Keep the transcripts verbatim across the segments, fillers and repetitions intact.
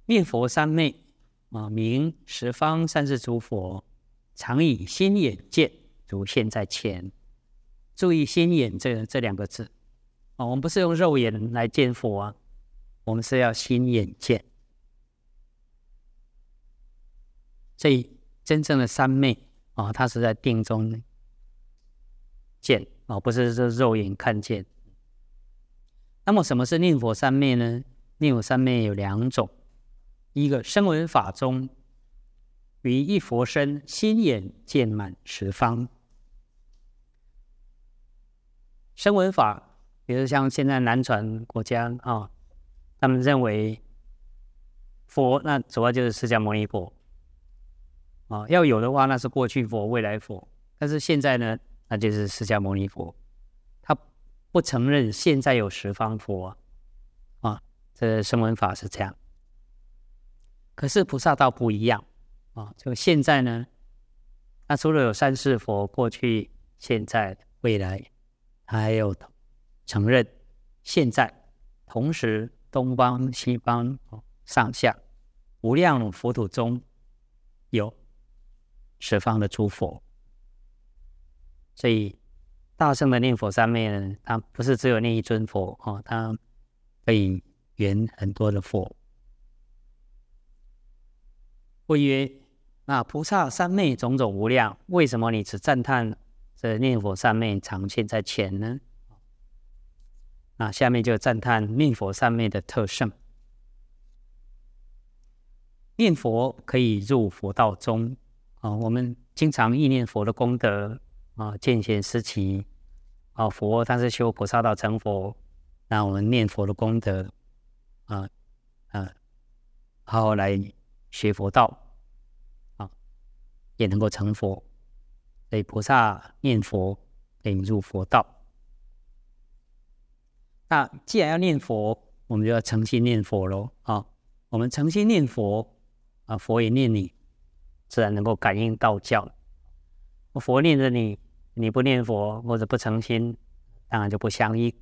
念佛三昧啊，名十方三世诸佛，常以心眼见，如现在前。注意心眼这这两个字啊，我们不是用肉眼来见佛啊，我们是要心眼见。所以真正的三昧啊，它是在定中见啊，不是说肉眼看见。那么什么是念佛三昧呢？念佛三昧有两种，一个声闻法中，于一佛身，心眼见满十方。声闻法，比如像现在南传国家啊，他们认为佛那主要就是释迦牟尼佛啊，要有的话那是过去佛、未来佛，但是现在呢，那就是释迦牟尼佛，他不承认现在有十方佛啊，这声闻法是这样。可是菩萨道不一样啊，就现在呢，那除了有三世佛，过去、现在、未来，他还有承认现在同时东方、西方、上下无量佛土中有十方的诸佛。所以大乘的念佛三昧呢，它不是只有念一尊佛哦，它可以圆很多的佛。谓曰：那菩萨三昧种种无量，为什么你只赞叹这念佛三昧常现在前呢？那下面就赞叹念佛三昧的特胜。念佛可以入佛道中啊，我们经常忆念佛的功德啊，见贤思齐啊，佛他是修菩萨道成佛，那我们念佛的功德啊啊，好好来学佛道啊，也能够成佛。所以菩萨念佛可以入佛道。那既然要念佛，我们就要诚心念佛咯啊！我们诚心念佛啊，佛也念你，自然能够感应道教。佛念着你，你不念佛或者不诚心，当然就不相应。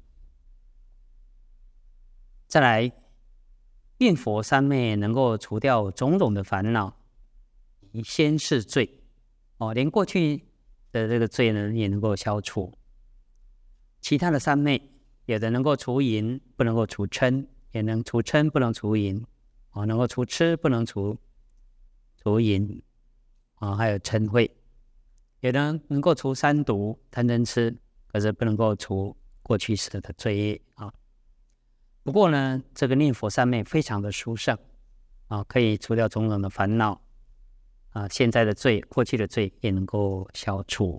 再来，念佛三昧能够除掉种种的烦恼，以先世罪哦，连过去的这个罪呢也能够消除。其他的三昧，有的能够除淫，不能够除嗔；也能除嗔，不能除淫；哦，能够除痴，不能除除淫；哦，还有嗔恚。有的能够除三毒，贪嗔痴，可是不能够除过去世的罪业啊。不过呢，这个念佛三昧非常的殊胜啊，可以除掉种种的烦恼啊，现在的罪、过去的罪也能够消除。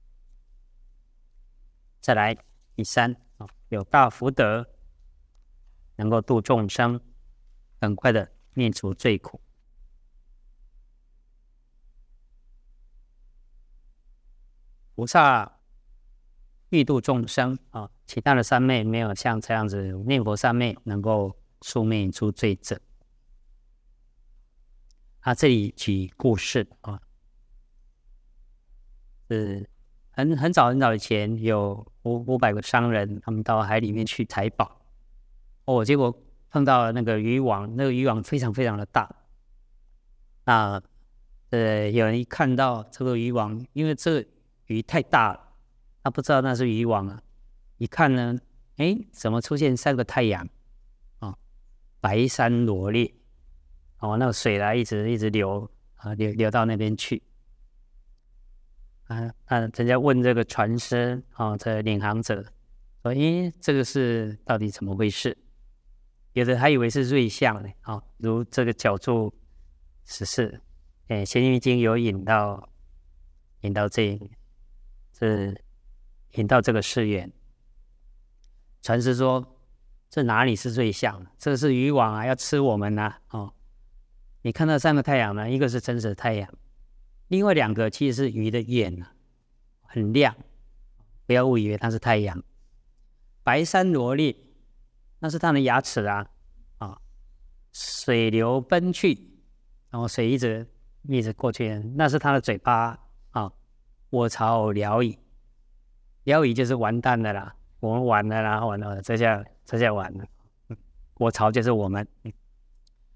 再来第三啊，有大福德，能够度众生，很快的灭除罪苦。菩萨欲度众生啊，其他的三昧没有像这样子念佛三昧能够速灭诸罪者。他、啊、这里举故事啊，是很很早很早以前有五五百个商人，他们到海里面去采宝，哦，结果碰到那个渔网，那个渔网非常非常的大。那呃，有人一看到这个渔网，因为这个鱼太大了，他不知道那是渔网啊。一看呢，哎，怎么出现三个太阳啊？白山罗列，哦，那个水来一直一直流啊，流流到那边去。啊啊！人家问这个船师啊，这领航者说：“诶，这个是到底怎么回事？”有的还以为是瑞相呢，啊，如这个角注十四，哎，《贤女经》有引到引到这这引到这个誓言。船师说：“这哪里是瑞相？这是渔网啊，要吃我们啊！哦，你看到三个太阳呢，一个是真实的太阳。”另外两个其实是鱼的眼啊，很亮，不要误以为它是太阳。白山罗列，那是它的牙齿啊，啊，水流奔去，然后水一直一直过去，那是它的嘴巴啊。我操了矣，了矣就是完蛋了啦，我们完了啦，完了，这下这下完了。我操就是我们。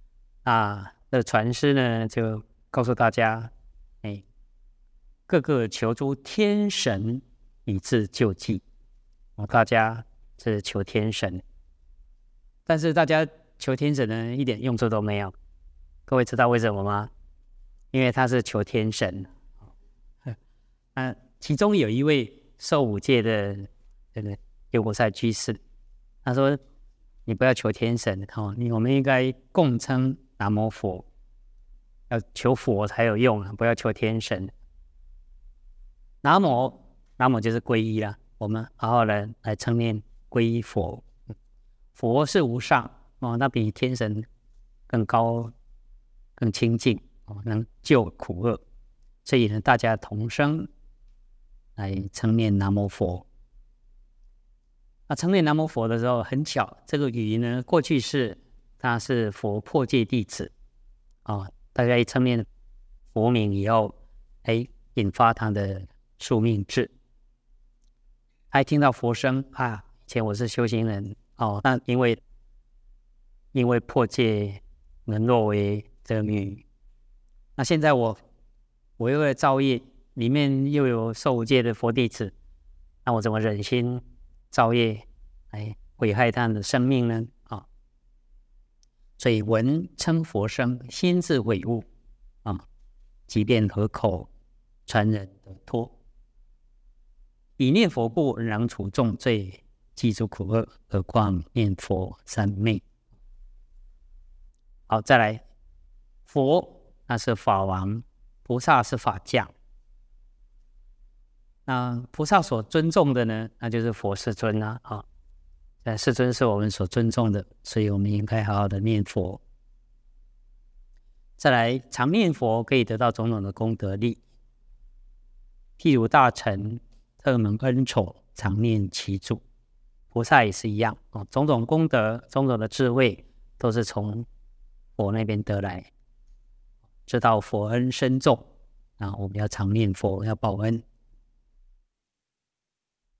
啊，那传师呢就告诉大家，哎，各个求诸天神以自救济。哦，大家是求天神，但是大家求天神呢一点用处都没有。各位知道为什么吗？因为他是求天神。啊，其中有一位受五戒的这个优婆塞居士，他说：“你不要求天神，哦，你我们应该共称南无佛，要求佛才有用，不要求天神。南无，南无就是皈依啦，我们好好的来称念皈依佛。佛是无上哦，那比天神更高、更清净哦，能救苦厄。所以呢，大家同声来称念南无佛。那称念南无佛的时候，很巧，这个语呢，过去是他是佛破戒弟子哦，大家一称念佛名以后，哎，引发他的宿命志。还听到佛声啊，以前我是修行人哦，那因为因为破戒沦落为这女，那现在我我又在造业，里面又有受五戒的佛弟子，那我怎么忍心造业来毁害他的生命呢？啊、哦，所以闻称佛声，心自悔悟啊、哦，即便合口传人得脱。以念佛故，能除重罪，记住苦厄，何况念佛三昧。好，再来，佛那是法王，菩萨是法将。那菩萨所尊重的呢，那就是佛世尊啦、啊。啊，世尊是我们所尊重的，所以我们应该好好的念佛。再来，常念佛可以得到种种的功德力，譬如大臣特蒙恩宠，常念其主。菩萨也是一样、哦、种种功德、种种的智慧，都是从佛那边得来。知道佛恩深重啊，我们要常念佛，要报恩。